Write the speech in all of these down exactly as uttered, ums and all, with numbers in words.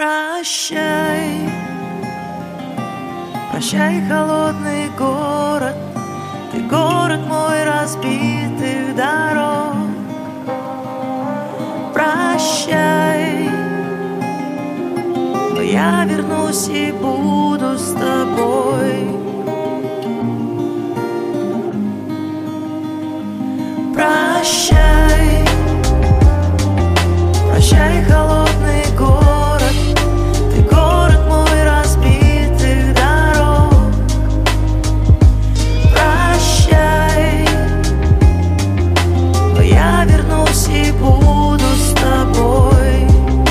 Прощай, прощай, холодный город, ты город мой разбитых дорог. Прощай, но я вернусь и буду с тобой. Прощай, прощай, холодный город, ты город мой разбитых дорог. Прощай, но я вернусь и буду с тобой.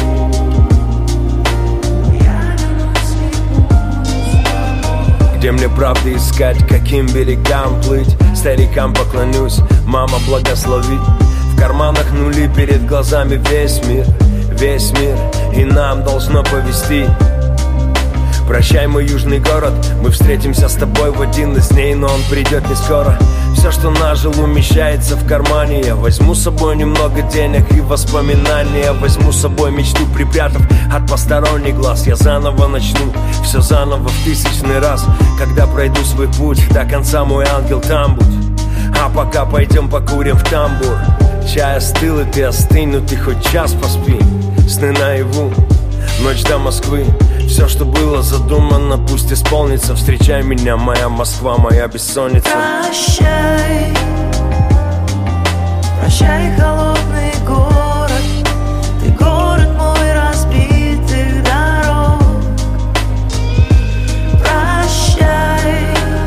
Где мне правды искать, каким берегам плыть? Старикам поклонюсь, мама благослови. В карманах нули, перед глазами весь мир, весь мир, и нам должно повести. Прощай, мой южный город, мы встретимся с тобой в один из дней, но он придет не скоро. Все, что нажил, умещается в кармане. Я возьму с собой немного денег и воспоминания. Возьму с собой мечту, припрятав от посторонних глаз. Я заново начну, все заново в тысячный раз. Когда пройду свой путь, до конца мой ангел там будь. А пока пойдем покурим в тамбур. Чай остыл, и ты остынь, но ты хоть час поспи. Сны наяву, ночь до Москвы. Все, что было задумано, пусть исполнится. Встречай меня, моя Москва, моя бессонница. Прощай, прощай, холодный город, ты город мой разбитых дорог. Прощай,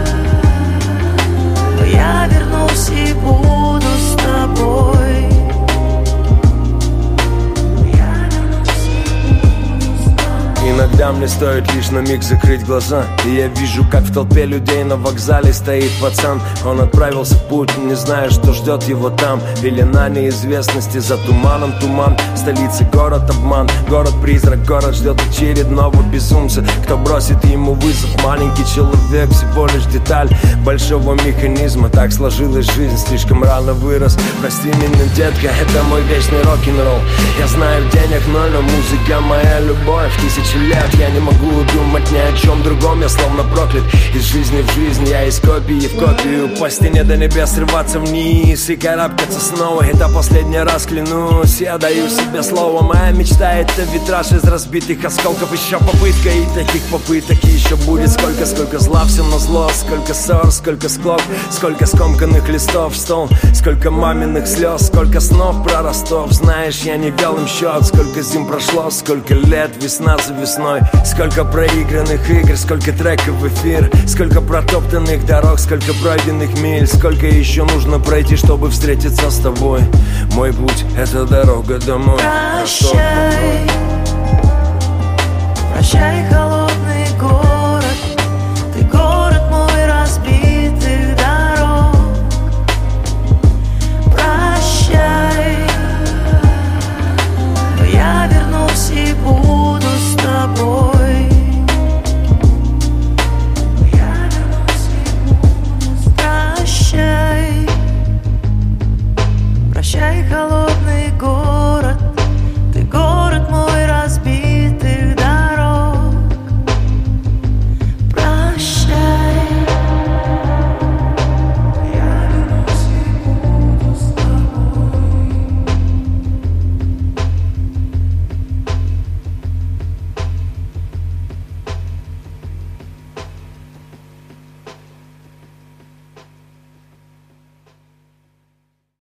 но я вернусь и буду с тобой. Иногда мне стоит лишь на миг закрыть глаза, и я вижу, как в толпе людей на вокзале стоит пацан. Он отправился в путь, не зная, что ждет его там. Пелена неизвестности, за туманом туман. Столица город обман, город-призрак, город ждет очередного безумца. Кто бросит ему вызов, маленький человек, всего лишь деталь большого механизма. Так сложилась жизнь, слишком рано вырос. Прости меня, детка, это мой вечный рок-н-ролл. Я знаю, денег ноль, но музыка моя любовь. Тысячи лет я не могу думать ни о чем другом. Я словно проклят из жизни в жизнь. Я из копии в копию, по стене до небес срываться вниз и карабкаться снова. Это последний раз, клянусь, я даю себе слово. Моя мечта — это витраж из разбитых осколков. Еще попытка, и таких попыток еще будет сколько. Сколько зла всем назло, сколько ссор, сколько склок, сколько скомканных листов в стол, сколько маминых слез, сколько снов про Ростов. Знаешь, я не вел им счет, сколько зим прошло, сколько лет, весна за весной. Сколько проигранных игр, сколько треков в эфир, сколько протоптанных дорог, сколько пройденных миль. Сколько еще нужно пройти, чтобы встретиться с тобой. Мой путь — это дорога домой. Прощай,